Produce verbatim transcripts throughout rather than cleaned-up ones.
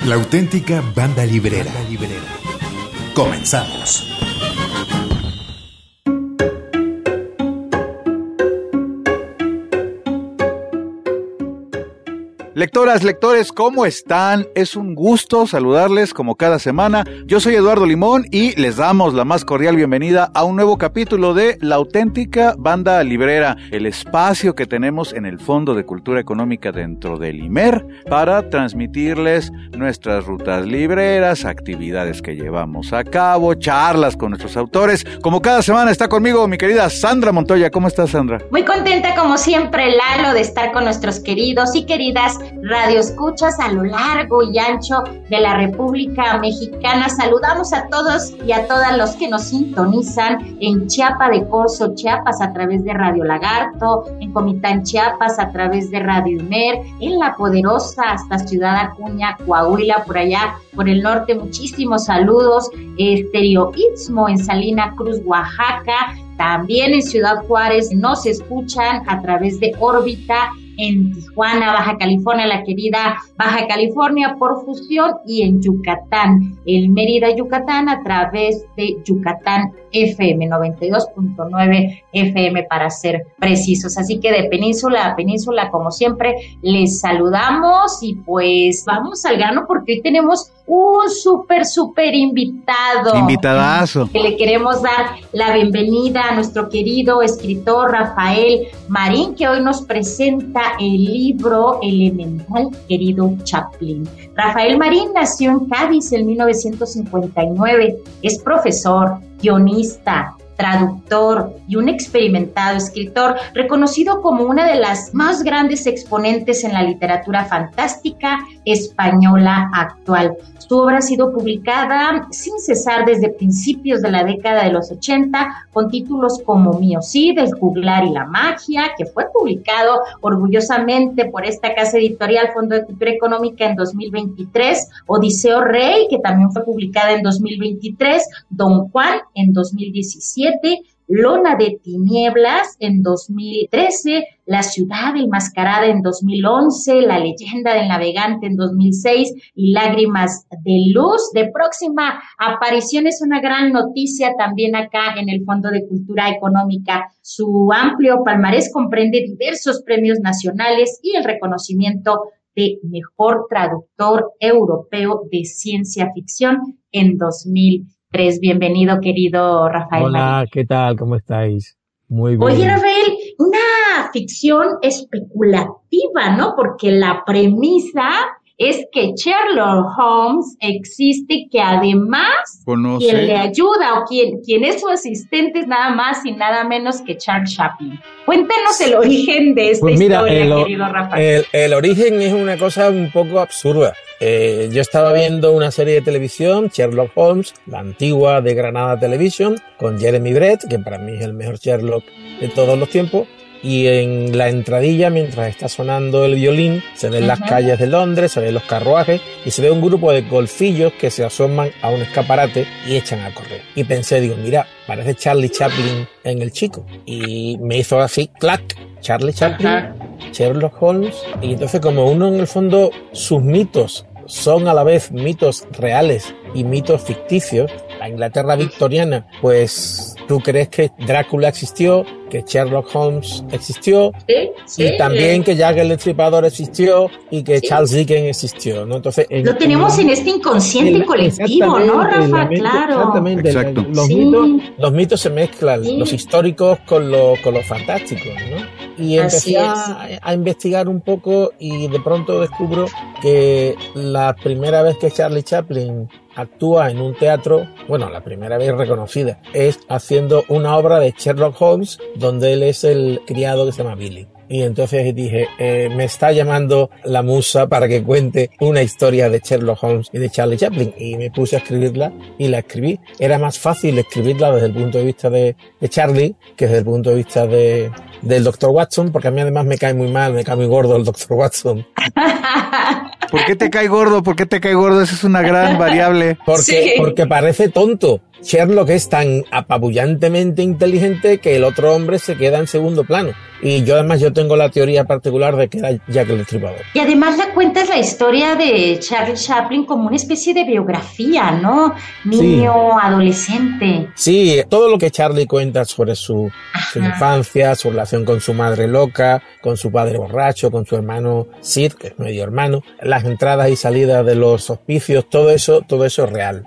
La auténtica banda librera. Comenzamos. Lectoras, lectores, ¿cómo están? Es un gusto saludarles como cada semana. Yo soy Eduardo Limón y les damos la más cordial bienvenida a un nuevo capítulo de La auténtica banda librera, el espacio que tenemos en el Fondo de Cultura Económica dentro del I M E R para transmitirles nuestras rutas libreras, actividades que llevamos a cabo, charlas con nuestros autores. Como cada semana está conmigo mi querida Sandra Montoya. ¿Cómo estás, Sandra? Muy contenta como siempre, Lalo, de estar con nuestros queridos y queridas radioescuchas a lo largo y ancho de la República Mexicana. Saludamos a todos y a todas los que nos sintonizan en Chiapa de Corzo, Chiapas, a través de Radio Lagarto, en Comitán, Chiapas, a través de Radio I M E R, en La Poderosa, hasta Ciudad Acuña, Coahuila, por allá, por el norte. Muchísimos saludos. Estéreo Istmo en Salina Cruz, Oaxaca. También en Ciudad Juárez nos escuchan a través de Órbita, en Tijuana, Baja California, la querida Baja California por fusión, y en Yucatán, en Mérida, Yucatán, a través de Yucatán F M, noventa y dos punto nueve F M para ser precisos. Así que de península a península, como siempre, les saludamos y pues vamos al grano porque hoy tenemos un súper, súper invitado. Invitadazo. Que le queremos dar la bienvenida a nuestro querido escritor Rafael Marín, que hoy nos presenta el libro Elemental, querido Chaplin. Rafael Marín nació en Cádiz en mil novecientos cincuenta y nueve. Es profesor, guionista, traductor y un experimentado escritor, reconocido como una de las más grandes exponentes en la literatura fantástica española actual. Su obra ha sido publicada sin cesar desde principios de la década de los ochenta, con títulos como Mío Cid, El juglar y la magia, que fue publicado orgullosamente por esta casa editorial Fondo de Cultura Económica en dos mil veintitrés, Odiseo Rey, que también fue publicada en dos mil veintitrés, Don Juan en dos mil diecisiete, Lona de Tinieblas en dos mil trece, La ciudad enmascarada en dos mil once, La leyenda del navegante en dos mil seis y Lágrimas de luz. De próxima aparición es una gran noticia también acá en el Fondo de Cultura Económica. Su amplio palmarés comprende diversos premios nacionales y el reconocimiento de Mejor Traductor Europeo de Ciencia Ficción en dos mil tres. Bienvenido, querido Rafael. Hola, Marín. ¿qué tal? ¿Cómo estáis? Muy bien. Oye, Rafael, una ficción especulativa, ¿no? Porque la premisa es que Sherlock Holmes existe, que además Conoce. quien le ayuda o quien, quien es su asistente es nada más y nada menos que Charles Chaplin. Cuéntanos el origen de esta Pues mira, historia, el, querido Rafael. el, el origen es una cosa un poco absurda. Eh, yo estaba viendo una serie de televisión, Sherlock Holmes, la antigua de Granada Television, con Jeremy Brett, que para mí es el mejor Sherlock de todos los tiempos. Y en la entradilla, mientras está sonando el violín, se ven uh-huh. las calles de Londres, se ven los carruajes y se ve un grupo de golfillos que se asoman a un escaparate y echan a correr. Y pensé, digo, mira, parece Charlie Chaplin en El Chico. Y me hizo así, clac, Charlie Chaplin, uh-huh. Sherlock Holmes. Y entonces, como uno en el fondo, sus mitos son a la vez mitos reales y mitos ficticios, la Inglaterra victoriana, pues tú crees que Drácula existió, que Sherlock Holmes existió, sí, sí, y también eh. que Jack el Destripador existió y que sí. Charles Dickens existió, ¿no? Entonces en, lo tenemos en, en este inconsciente en, colectivo, ¿no, Rafa? Mente, claro. Exactamente. Exacto. Los, sí. mitos, los mitos se mezclan, sí. los históricos con los con los fantásticos, ¿no? Y empecé a, a investigar un poco y de pronto descubro que la primera vez que Charlie Chaplin actúa en un teatro, bueno, la primera vez reconocida, es haciendo una obra de Sherlock Holmes, donde él es el criado que se llama Billy. Y entonces dije, eh, me está llamando la musa para que cuente una historia de Sherlock Holmes y de Charlie Chaplin. Y me puse a escribirla y la escribí. Era más fácil escribirla desde el punto de vista de, de Charlie que desde el punto de vista de, del doctor Watson, porque a mí además me cae muy mal, me cae muy gordo el doctor Watson. ¿Por qué te cae gordo? ¿Por qué te cae gordo? Esa es una gran variable. Porque, sí. porque parece tonto. Sherlock es tan apabullantemente inteligente que el otro hombre se queda en segundo plano. Y yo además yo tengo la teoría particular de que era Jack el Destripador. Y además la cuentas la historia de Charlie Chaplin como una especie de biografía, ¿no? Niño, sí. Adolescente. Sí, todo lo que Charlie cuenta sobre su, su infancia, su relación con su madre loca, con su padre borracho, con su hermano Sid, que es medio hermano, las entradas y salidas de los hospicios, todo eso, todo eso es real.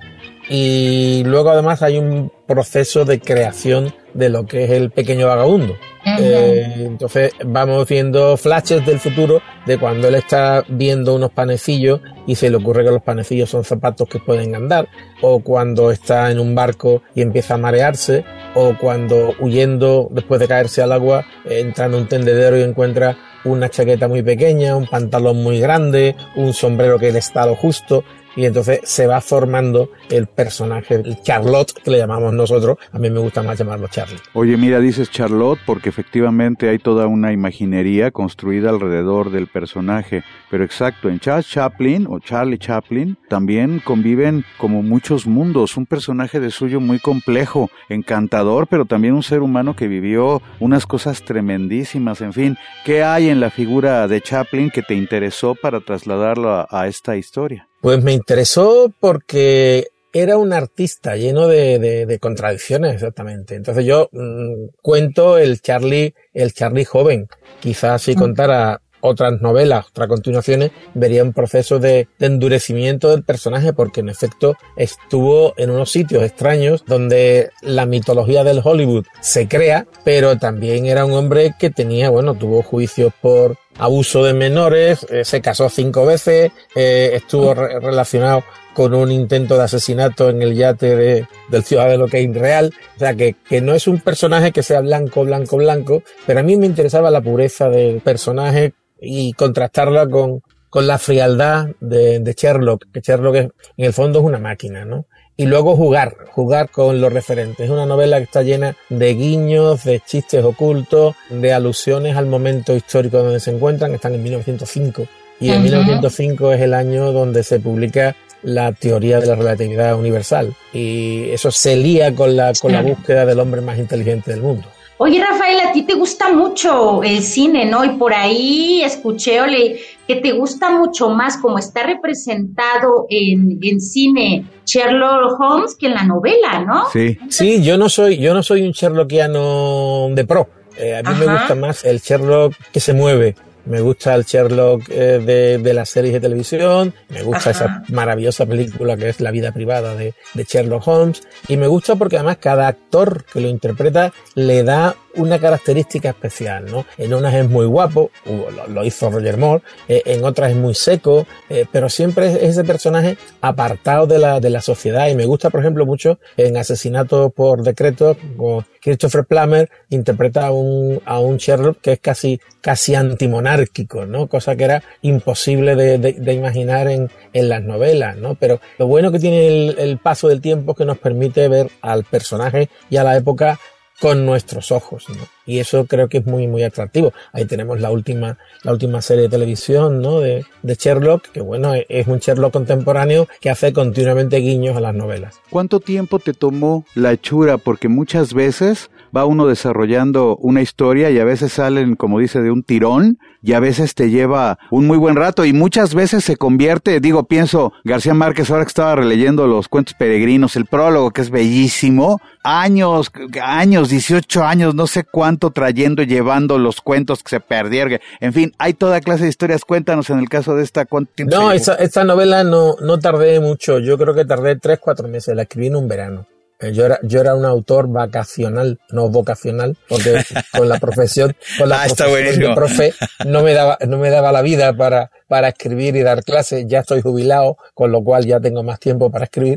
Y luego además hay un proceso de creación de lo que es el pequeño vagabundo. Uh-huh. Eh, entonces vamos viendo flashes del futuro de cuando él está viendo unos panecillos y se le ocurre que los panecillos son zapatos que pueden andar, o cuando está en un barco y empieza a marearse, o cuando huyendo después de caerse al agua entra en un tendedero y encuentra una chaqueta muy pequeña, un pantalón muy grande, un sombrero que le está a lo justo. Y entonces se va formando el personaje, el Charlotte, que le llamamos nosotros. A mí me gusta más llamarlo Charlie. Oye, mira, dices Charlotte porque efectivamente hay toda una imaginería construida alrededor del personaje. Pero exacto, en Charles Chaplin o Charlie Chaplin también conviven como muchos mundos. Un personaje de suyo muy complejo, encantador, pero también un ser humano que vivió unas cosas tremendísimas. En fin, ¿qué hay en la figura de Chaplin que te interesó para trasladarlo a, a esta historia? Pues me interesó porque era un artista lleno de, de, de contradicciones, exactamente. Entonces yo mmm, cuento el Charlie, el Charlie joven. Quizás si contara otras novelas, otras continuaciones, vería un proceso de, de endurecimiento del personaje, porque en efecto estuvo en unos sitios extraños donde la mitología del Hollywood se crea, pero también era un hombre que tenía, bueno, tuvo juicios por abuso de menores, eh, se casó cinco veces, eh, estuvo re- relacionado con un intento de asesinato en el yate de, del ciudadano Kane Real. O sea, que, que no es un personaje que sea blanco, blanco, blanco, pero a mí me interesaba la pureza del personaje y contrastarla con, con la frialdad de, de Sherlock, que Sherlock es, en el fondo es una máquina, ¿no? Y luego jugar, jugar con los referentes. Es una novela que está llena de guiños, de chistes ocultos, de alusiones al momento histórico donde se encuentran. Están en mil novecientos cinco. Y en uh-huh. mil novecientos cinco es el año donde se publica la teoría de la relatividad universal. Y eso se lía con la, con la búsqueda del hombre más inteligente del mundo. Oye, Rafael, a ti te gusta mucho el cine, ¿no? Y por ahí escuché o leí que te gusta mucho más cómo está representado en, en cine Sherlock Holmes que en la novela, ¿no? Sí, sí, yo no soy, yo no soy un Sherlockiano de pro. Eh, a mí Ajá. me gusta más el Sherlock que se mueve. Me gusta el Sherlock eh, de, de las series de televisión, me gusta Ajá. esa maravillosa película que es La vida privada de, de Sherlock Holmes, y me gusta porque además cada actor que lo interpreta le da una característica especial, ¿no? En unas es muy guapo, lo, lo hizo Roger Moore, eh, en otras es muy seco, eh, pero siempre es ese personaje apartado de la, de la sociedad. Y me gusta, por ejemplo, mucho en Asesinato por Decreto, con Christopher Plummer interpreta a un, a un Sherlock que es casi, casi antimonárquico, ¿no? Cosa que era imposible de, de, de imaginar en, en las novelas, ¿no? Pero lo bueno que tiene el, el paso del tiempo es que nos permite ver al personaje y a la época con nuestros ojos, ¿no? Y eso creo que es muy, muy atractivo. Ahí tenemos la última, la última serie de televisión, ¿no? De, de Sherlock, que bueno, es un Sherlock contemporáneo que hace continuamente guiños a las novelas. ¿Cuánto tiempo te tomó la hechura? Porque muchas veces va uno desarrollando una historia y a veces salen, como dice, de un tirón, y a veces te lleva un muy buen rato, y muchas veces se convierte, digo, pienso, García Márquez, ahora que estaba releyendo los cuentos peregrinos, el prólogo, que es bellísimo, años, años, dieciocho años, no sé cuánto, trayendo y llevando los cuentos que se perdieron, en fin, hay toda clase de historias. Cuéntanos en el caso de esta, ¿cuánto tiempo? No, esta, esta novela no, no tardé mucho, yo creo que tardé tres, cuatro meses, la escribí en un verano. Yo era, yo era un autor vacacional, no vocacional, porque con la profesión, con la ah, profesión de profe, no me daba, no me daba la vida para, para escribir y dar clases. Ya estoy jubilado, con lo cual ya tengo más tiempo para escribir.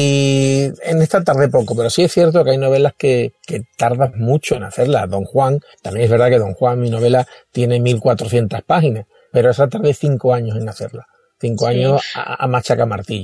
Y en esta tardé poco, pero sí es cierto que hay novelas que, que tardas mucho en hacerlas. Don Juan, también es verdad que Don Juan, mi novela, tiene mil cuatrocientas páginas, pero esa tardé cinco años en hacerla. Cinco sí. años a, a machaca martillo, ¿no?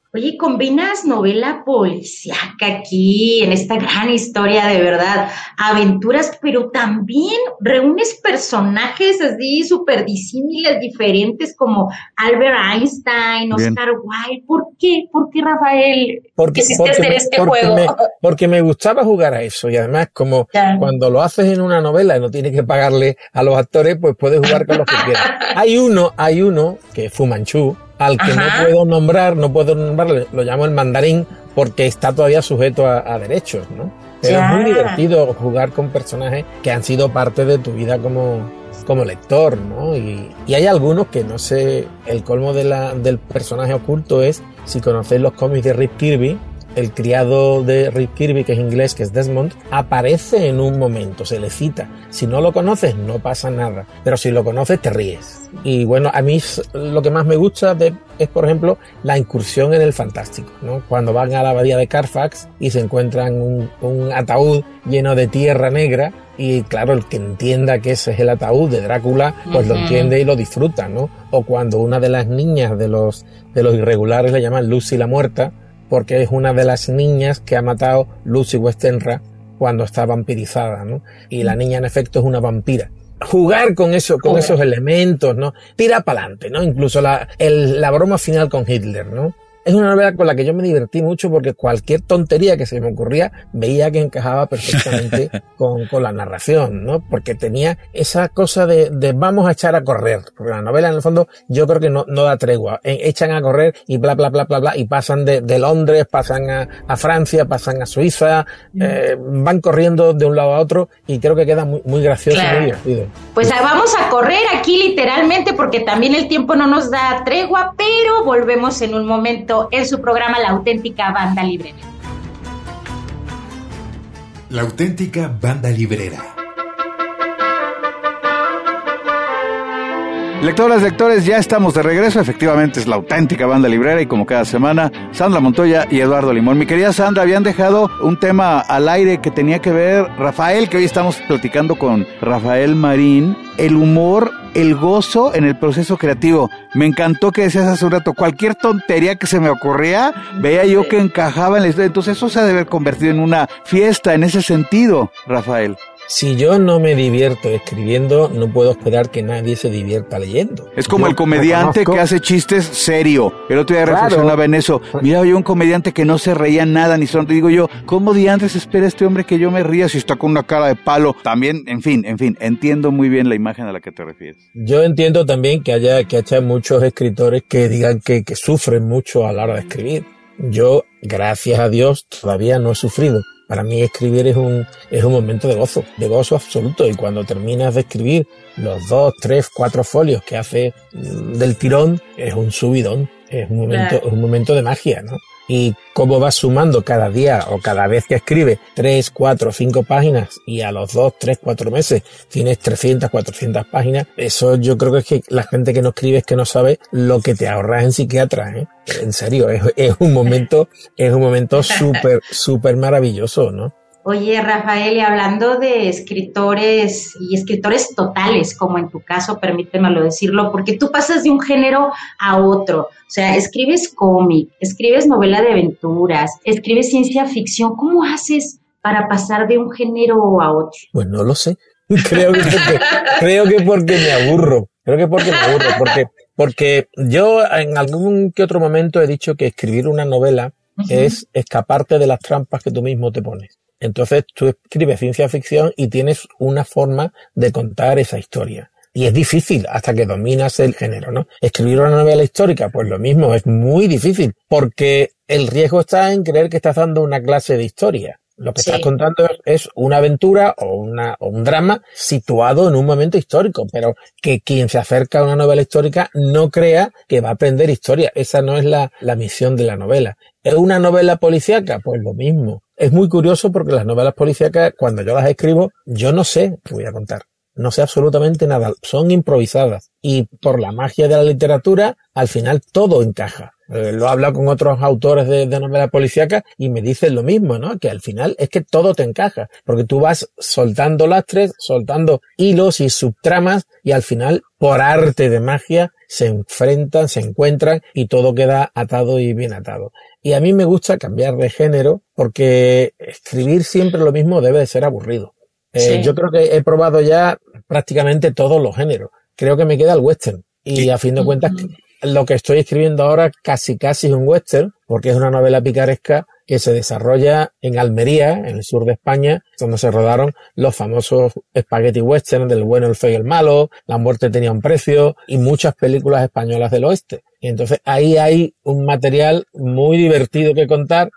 Oye, combinas novela policíaca aquí, en esta gran historia de verdad, aventuras, pero también reúnes personajes así súper disímiles, diferentes, como Albert Einstein, Bien. Oscar Wilde. ¿Por qué? ¿Por qué, Rafael, Porque, quisiste porque, hacer me, este porque, juego? me, porque me gustaba jugar a eso y además como Ya. cuando lo haces en una novela y no tienes que pagarle a los actores, pues puedes jugar con los que quieras. Hay uno, hay uno que es Fu Manchu, al que Ajá. no puedo nombrar, no puedo nombrarle, lo llamo el mandarín porque está todavía sujeto a, a derechos, ¿no? Pero Ya. es muy divertido jugar con personajes que han sido parte de tu vida como, como lector, ¿no? Y, y hay algunos que no sé, el colmo de la, del personaje oculto es, si conocéis los cómics de Rick Kirby, el criado de Rick Kirby, que es inglés, que es Desmond, aparece en un momento, se le cita. Si no lo conoces, no pasa nada. Pero si lo conoces, te ríes. Y bueno, a mí lo que más me gusta de, es, por ejemplo, la incursión en el fantástico, ¿no? Cuando van a la abadía de Carfax y se encuentran un, un ataúd lleno de tierra negra, y claro, el que entienda que ese es el ataúd de Drácula, pues lo Ujú. entiende y lo disfruta, ¿no? O cuando una de las niñas de los, de los irregulares le llaman Lucy la Muerta, porque es una de las niñas que ha matado Lucy Westenra cuando está vampirizada, ¿no? Y la niña en efecto es una vampira. Jugar con eso, con Joder. esos elementos, ¿no? Tira para adelante, ¿no? Incluso la, el, la broma final con Hitler, ¿no? Es una novela con la que yo me divertí mucho porque cualquier tontería que se me ocurría veía que encajaba perfectamente con, con la narración, ¿no? Porque tenía esa cosa de, de vamos a echar a correr. Porque la novela, en el fondo, yo creo que no, no da tregua. E- echan a correr y bla, bla, bla, bla, bla, y pasan de, de Londres, pasan a, a Francia, pasan a Suiza, eh, van corriendo de un lado a otro y creo que queda muy, muy gracioso y Claro. muy divertido. Pues ahí vamos a correr aquí literalmente porque también el tiempo no nos da tregua, pero volvemos en un momento en su programa La Auténtica Banda Librera. La auténtica banda librera. Lectoras, lectores, ya estamos de regreso. Efectivamente es la auténtica banda librera y como cada semana, Sandra Montoya y Eduardo Limón. Mi querida Sandra, habían dejado un tema al aire que tenía que ver, Rafael, que hoy estamos platicando con Rafael Marín, el humor, el gozo en el proceso creativo. Me encantó que decías hace un rato, cualquier tontería que se me ocurría, veía yo que encajaba en la historia. Entonces eso se ha de haber convertido en una fiesta en ese sentido, Rafael. Si yo no me divierto escribiendo, no puedo esperar que nadie se divierta leyendo. Es como Yo el comediante reconozco- que hace chistes serio. El otro día Claro. reflexionaba en eso. Mira, yo un comediante que no se reía nada ni son. Digo yo, ¿cómo diantres espera este hombre que yo me ría si está con una cara de palo? También, en fin, en fin, entiendo muy bien la imagen a la que te refieres. Yo entiendo también que haya, que haya muchos escritores que digan que, que sufren mucho a la hora de escribir. Yo, gracias a Dios, todavía no he sufrido. Para mí escribir es un, es un momento de gozo, de gozo absoluto. Y cuando terminas de escribir los dos, tres, cuatro folios que hace mm, del tirón, es un subidón. Es un momento, Claro. es un momento de magia, ¿no? Y cómo vas sumando cada día o cada vez que escribes tres, cuatro, cinco páginas y a los dos, tres, cuatro meses tienes trescientas, cuatrocientas páginas, eso yo creo que es que la gente que no escribe es que no sabe lo que te ahorras en psiquiatra, ¿eh? En serio, es, es un momento, es un momento súper, súper maravilloso, ¿no? Oye, Rafael, y hablando de escritores y escritores totales, como en tu caso, permítemelo decirlo, porque tú pasas de un género a otro. O sea, escribes cómic, escribes novela de aventuras, escribes ciencia ficción. ¿Cómo haces para pasar de un género a otro? Pues no lo sé. Creo que porque, creo que porque me aburro. Creo que porque me aburro. Porque, porque yo en algún que otro momento he dicho que escribir una novela Ujú. es escaparte de las trampas que tú mismo te pones. Entonces tú escribes ciencia ficción y tienes una forma de contar esa historia. Y es difícil hasta que dominas el género, ¿no? Escribir una novela histórica, pues lo mismo, es muy difícil, porque el riesgo está en creer que estás dando una clase de historia. Lo que Sí. estás contando es una aventura o, una, o un drama situado en un momento histórico, pero que quien se acerca a una novela histórica no crea que va a aprender historia. Esa no es la, la misión de la novela. ¿Es una novela policíaca? Pues lo mismo. Es muy curioso porque las novelas policíacas, cuando yo las escribo, yo no sé qué voy a contar. No sé absolutamente nada. Son improvisadas. Y por la magia de la literatura, al final todo encaja. Eh, lo he hablado con otros autores de, de novelas policíacas y me dicen lo mismo, ¿no? Que al final es que todo te encaja, porque tú vas soltando lastres, soltando hilos y subtramas y al final, por arte de magia, se enfrentan, se encuentran y todo queda atado y bien atado. Y a mí me gusta cambiar de género porque escribir siempre lo mismo debe de ser aburrido. Eh, sí. Yo creo que he probado ya prácticamente todos los géneros. Creo que me queda el western. Y a fin de cuentas, lo que estoy escribiendo ahora casi casi es un western, porque es una novela picaresca que se desarrolla en Almería, en el sur de España, donde se rodaron los famosos spaghetti western del bueno, el feo y el malo, La muerte tenía un precio y muchas películas españolas del oeste. Y entonces ahí hay un material muy divertido que contar,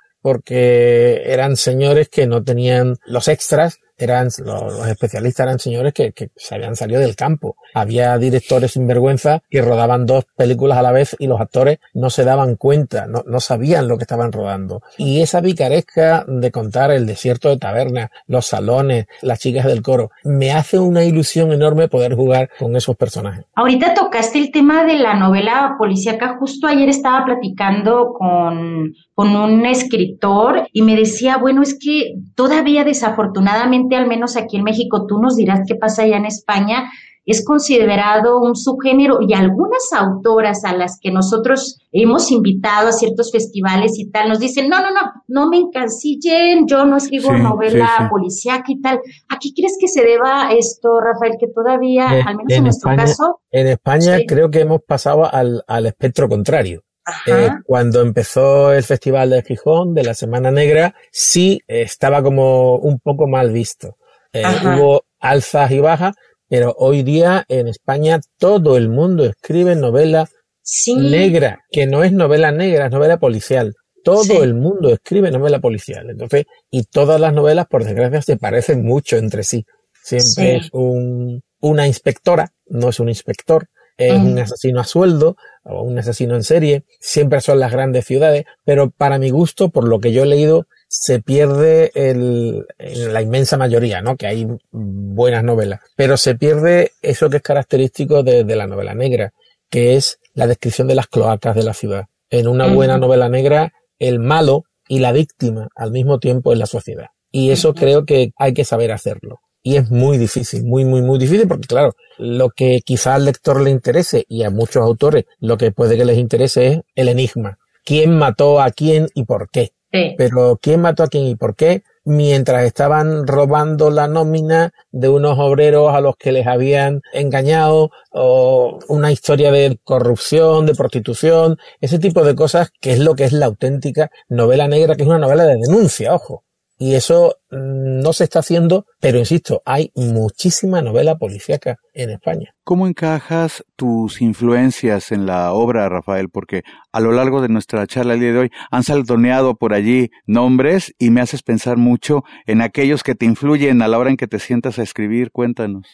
porque eran señores que no tenían los extras, eran los, los especialistas eran señores que, que se habían salido del campo. Había directores sinvergüenza que rodaban dos películas a la vez y los actores no se daban cuenta, no, no sabían lo que estaban rodando. Y esa picaresca de contar el desierto de Taberna, los salones, las chicas del coro, me hace una ilusión enorme poder jugar con esos personajes. Ahorita tocaste el tema de la novela policíaca. Justo ayer estaba platicando con, con un escritor y me decía, bueno, es que todavía desafortunadamente, al menos aquí en México, tú nos dirás qué pasa allá en España, es considerado un subgénero, y algunas autoras a las que nosotros hemos invitado a ciertos festivales y tal, nos dicen, no, no, no, no me encasillen, yo no escribo sí, novela sí, sí. policíaca y tal. ¿A qué crees que se deba esto, Rafael, que todavía, eh, al menos en, en nuestro España, caso? En España sí. creo que hemos pasado al, al espectro contrario. Eh, cuando empezó el Festival de Gijón, de la Semana Negra, sí eh, estaba como un poco mal visto. Eh, hubo alzas y bajas, pero hoy día en España todo el mundo escribe novela sí. negra, que no es novela negra, es novela policial. Todo sí. el mundo escribe novela policial. Entonces, y todas las novelas, por desgracia, se parecen mucho entre sí. Siempre sí. es un, una inspectora, no es un inspector. Es mm. un asesino a sueldo o un asesino en serie, siempre son las grandes ciudades, pero para mi gusto, por lo que yo he leído, se pierde el, en la inmensa mayoría, ¿no? Que hay buenas novelas, pero se pierde eso que es característico de, de la novela negra, que es la descripción de las cloacas de la ciudad. En una mm. buena novela negra, el malo y la víctima al mismo tiempo en la sociedad. Y eso mm. creo que hay que saber hacerlo. Y es muy difícil, muy, muy, muy difícil, porque claro, lo que quizá al lector le interese, y a muchos autores lo que puede que les interese es el enigma. ¿Quién mató a quién y por qué? Sí. Pero ¿quién mató a quién y por qué? Mientras estaban robando la nómina de unos obreros a los que les habían engañado, o una historia de corrupción, de prostitución, ese tipo de cosas, que es lo que es la auténtica novela negra, que es una novela de denuncia, ojo. Y eso no se está haciendo, pero insisto, hay muchísima novela policíaca en España. ¿Cómo encajas tus influencias en la obra, Rafael? Porque a lo largo de nuestra charla el día de hoy han saltoneado por allí nombres y me haces pensar mucho en aquellos que te influyen a la hora en que te sientas a escribir. Cuéntanos.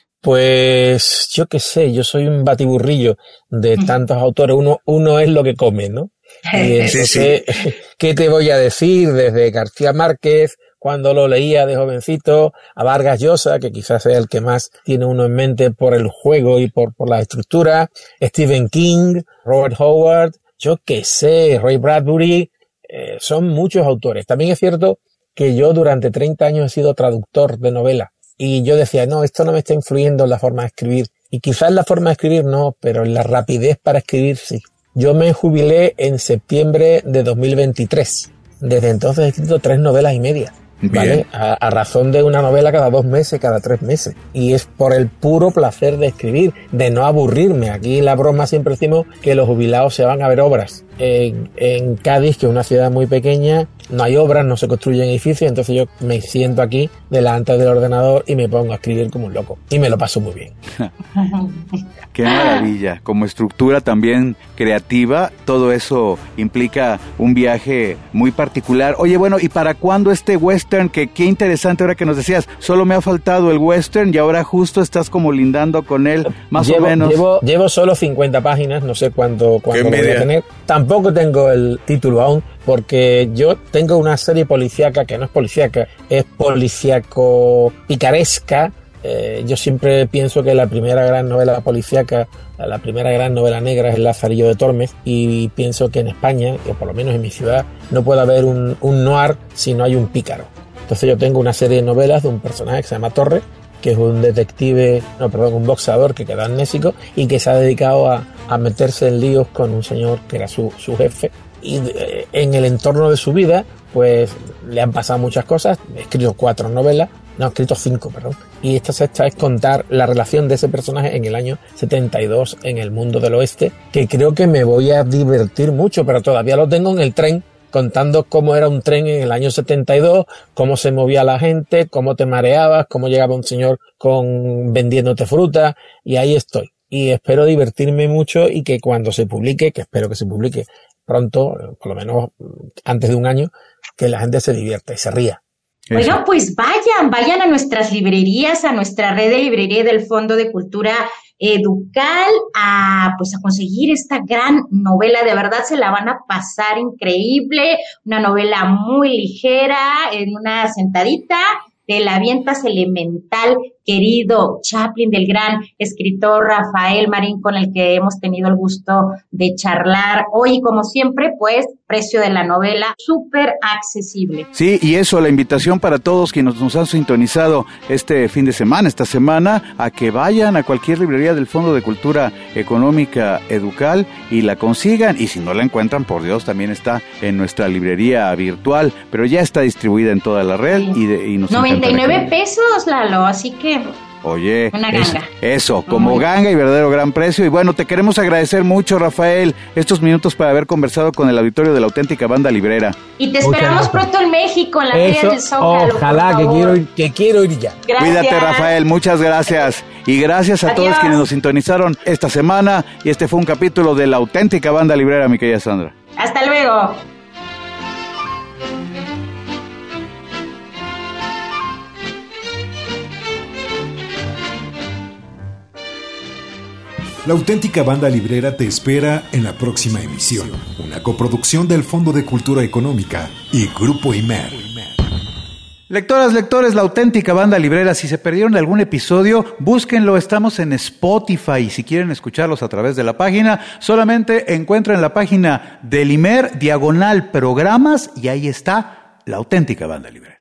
Pues yo qué sé, yo soy un batiburrillo de tantos autores. Uno, uno es lo que come, ¿no? Y entonces, sí, sí. ¿qué te voy a decir? Desde García Márquez, cuando lo leía de jovencito, a Vargas Llosa, que quizás sea el que más tiene uno en mente por el juego y por, por la estructura, Stephen King, Robert Howard, yo qué sé, Ray Bradbury, eh, son muchos autores. También es cierto que yo durante treinta años he sido traductor de novela, y yo decía, no, esto no me está influyendo en la forma de escribir, y quizás en la forma de escribir no, pero en la rapidez para escribir sí. Yo me jubilé en septiembre de dos mil veintitrés. Desde entonces he escrito tres novelas y media. ¿Vale? A, a razón de una novela cada dos meses, cada tres meses. Y es por el puro placer de escribir, de no aburrirme. Aquí la broma siempre decimos que los jubilados se van a ver obras. En, en Cádiz, que es una ciudad muy pequeña, no hay obras, no se construyen edificios, entonces yo me siento aquí delante del ordenador y me pongo a escribir como un loco. Y me lo paso muy bien. ¡Qué maravilla! Como estructura también creativa, todo eso implica un viaje muy particular. Oye, bueno, ¿y para cuándo este western? Que qué interesante ahora que nos decías, solo me ha faltado el western y ahora justo estás como lindando con él, más llevo, o menos. Llevo, llevo solo cincuenta páginas, no sé cuándo, cuándo lo voy a tener. Tampoco tengo el título aún, porque yo tengo una serie policíaca que no es policíaca, es policíaco picaresca, Eh, yo siempre pienso que la primera gran novela policíaca, la primera gran novela negra es El Lazarillo de Tormes, y pienso que en España, o por lo menos en mi ciudad, no puede haber un, un noir si no hay un pícaro. Entonces yo tengo una serie de novelas de un personaje que se llama Torres, que es un detective, no, perdón, un boxeador que queda amnésico y que se ha dedicado a, a meterse en líos con un señor que era su, su jefe. Y eh, en el entorno de su vida, pues le han pasado muchas cosas. He escrito cuatro novelas, no, he escrito cinco, perdón. Y esta sexta es contar la relación de ese personaje en el año setenta y dos en el mundo del oeste, que creo que me voy a divertir mucho, pero todavía lo tengo en el tren, contando cómo era un tren en el año setenta y dos, cómo se movía la gente, cómo te mareabas, cómo llegaba un señor con vendiéndote fruta, y ahí estoy. Y espero divertirme mucho y que cuando se publique, que espero que se publique pronto, por lo menos antes de un año, que la gente se divierta y se ría. Bueno, pues vayan, vayan a nuestras librerías, a nuestra red de librería del Fondo de Cultura Educal, a pues a conseguir esta gran novela. De verdad se la van a pasar increíble, una novela muy ligera, en una sentadita, te la avientas elemental, querido Chaplin, del gran escritor Rafael Marín, con el que hemos tenido el gusto de charlar hoy. Como siempre, pues, precio de la novela súper accesible. Sí, y eso, la invitación para todos quienes nos han sintonizado este fin de semana, esta semana, a que vayan a cualquier librería del Fondo de Cultura Económica Educal y la consigan. Y si no la encuentran, por Dios, también está en nuestra librería virtual, pero ya está distribuida en toda la red. Sí. y, de, y nos noventa y nueve pesos, Lalo, así que... Oye, una ganga. Es, eso, como Muy ganga y verdadero gran precio. Y bueno, te queremos agradecer mucho, Rafael, estos minutos para haber conversado con el auditorio de la auténtica banda librera. Y te esperamos pronto en México, en la eso, Feria del Zócalo. Ojalá, que quiero, ir, que quiero ir ya. Gracias. Cuídate, Rafael, muchas gracias. Y gracias a Adiós. todos quienes nos sintonizaron esta semana. Y este fue un capítulo de la auténtica banda librera, mi querida Sandra. Hasta luego. La auténtica banda librera te espera en la próxima emisión, una coproducción del Fondo de Cultura Económica y Grupo Imer. Lectoras, lectores, la auténtica banda librera, si se perdieron de algún episodio, búsquenlo, estamos en Spotify, y si quieren escucharlos a través de la página, solamente encuentren la página del Imer, diagonal programas, y ahí está la auténtica banda librera.